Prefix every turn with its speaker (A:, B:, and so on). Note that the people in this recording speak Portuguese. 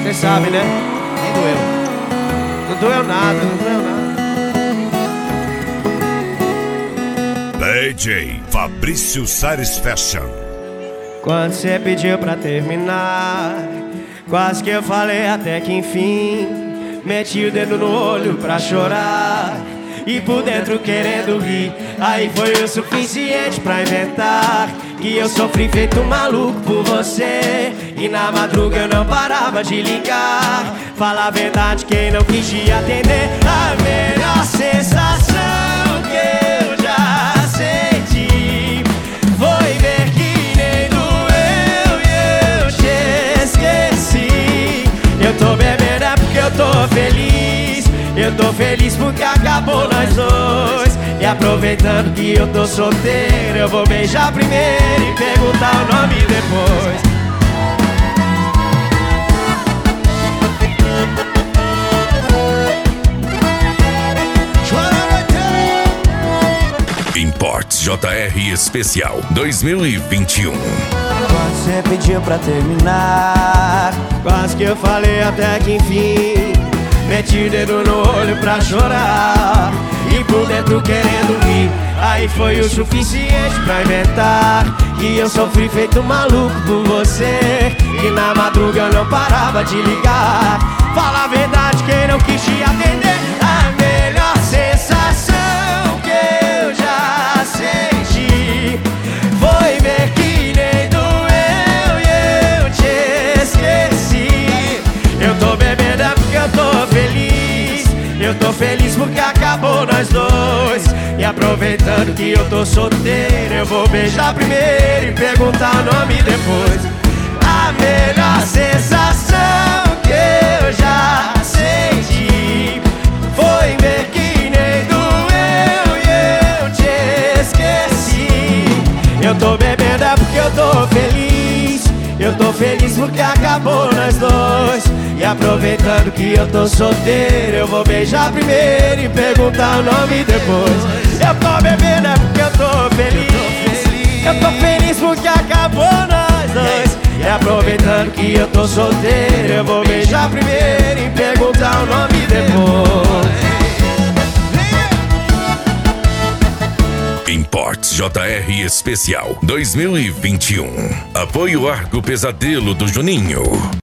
A: Cês sabem, né?
B: Nem doeu.
A: Não doeu nada, não doeu nada.
C: DJ Fabrício Sares Fashion.
A: Quando cê pediu pra terminar, quase que eu falei até que enfim. Meti o dedo no olho pra chorar e por dentro querendo rir. Aí foi o suficiente pra inventar que eu sofri feito um maluco por você. E na madruga eu não parava de ligar. Fala a verdade, quem não quis te atender. A melhor sensação que eu já senti foi ver que nem doeu e eu te esqueci. Eu tô bebendo é porque eu tô feliz. Eu tô feliz porque acabou nós dois. E aproveitando que eu tô solteiro, eu vou beijar primeiro e perguntar o nome depois.
C: Imports JR Especial 2021.
A: Quando você pediu pra terminar, quase que eu falei até que enfim. Meti o dedo no olho pra chorar e por dentro querendo rir. Aí foi o suficiente pra inventar que eu sofri feito maluco por você. E na madruga eu não parava de ligar. Fala a verdade, quem não quis te atender. A melhor sensação que eu já senti foi ver que nem doeu e eu te esqueci. Eu tô bebendo é porque eu tô feliz. Eu tô feliz porque acabou nós dois. E aproveitando que eu tô solteiro, eu vou beijar primeiro e perguntar o nome depois. A melhor sensação que eu já senti foi ver que nem doeu e eu te esqueci. Eu tô bebendo é porque eu tô feliz. Eu tô feliz porque acabou nós dois. E aproveitando que eu tô solteiro, eu vou beijar primeiro e perguntar o nome depois. Eu tô bebendo é porque eu tô feliz. Eu tô feliz porque acabou nós dois. E aproveitando que eu tô solteiro, eu vou beijar primeiro e perguntar o nome depois.
C: Imports JR Especial 2021. Apoio Arco Pesadelo do Juninho.